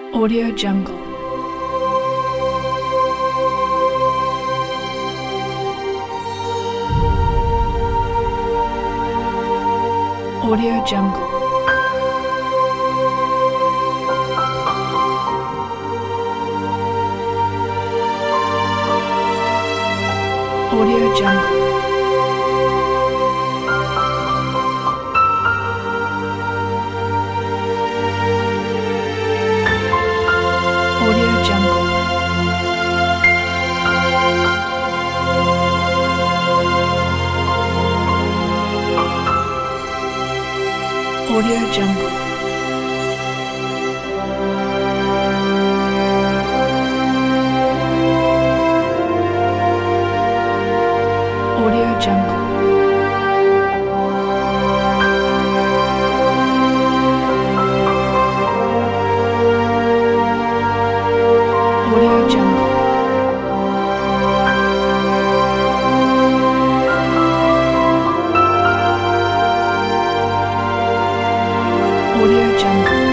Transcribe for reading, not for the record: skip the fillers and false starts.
Audio Jungle. Audio Jungle. Audio Jungle. Audio Jungle. Audio Jungle. Audio Jungle. Audio Jungle. Audio Jungle.